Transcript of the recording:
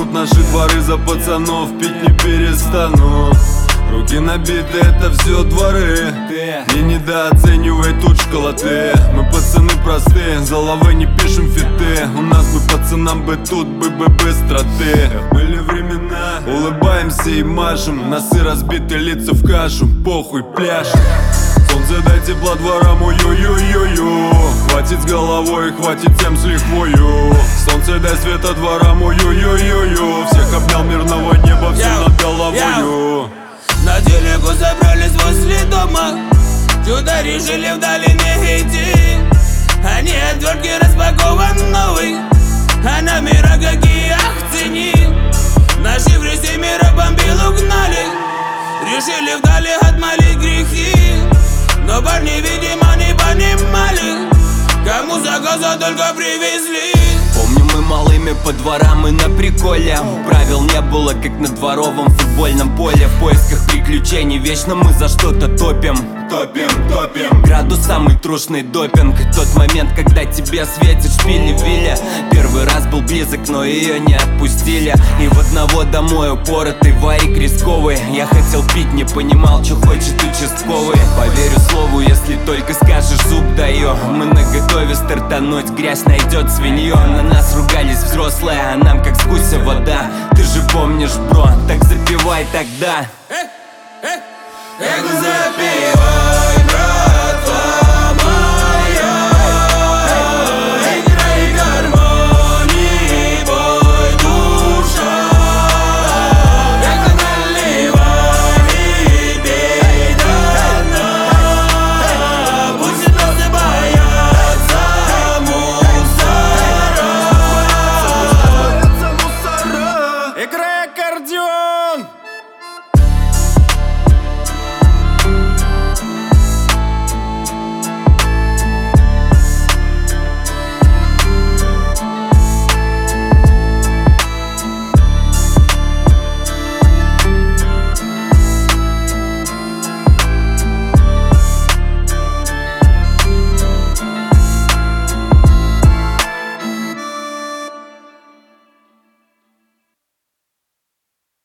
станут наши дворы, за пацанов пить не перестану. Руки набиты, это все дворы. Не недооценивай тут школоты. Мы пацаны простые, за лавой не пишем фиты. У нас бы пацанам бы тут бы быстроты. Были времена, улыбаемся и машем. Носы разбиты, лица в кашу, похуй пляшем. Солнце дай тепла дворам, ой-ой-ой-ой. Хватит с головой, хватит всем с лихвою. Солнце дай света дворам, ой-ой-ой-ой. Всех обнял мирного неба, всем над головою. На телеку собрались возле дома. Сюда решили вдали не идти. Они отвертки распакован новый, а на мира какие ахцени. Наши в рейсе мира бомбил угнали. Решили вдали отмолить грехи. Но парни, видимо, не понимали, кому заказа только привезли. Помню, мы малыми по дворам и на приколе. Правил не было, как на дворовом футбольном поле. В поисках приключений вечно мы за что-то топим. Градус самый трушный допинг. Тот момент, когда тебе светит шпили-виля. Первый раз был близок, но ее не отпустили. И в одного домой упоротый варик рисковый. Я хотел пить, не понимал, что хочет участковый. Поверю слову, если только скажешь, зуб даю. Мы наготове стартануть, грязь найдет свинье. На нас ругались взрослые, а нам как с гуся вода. Ты же помнишь, бро, так запивай тогда. Эх, запей.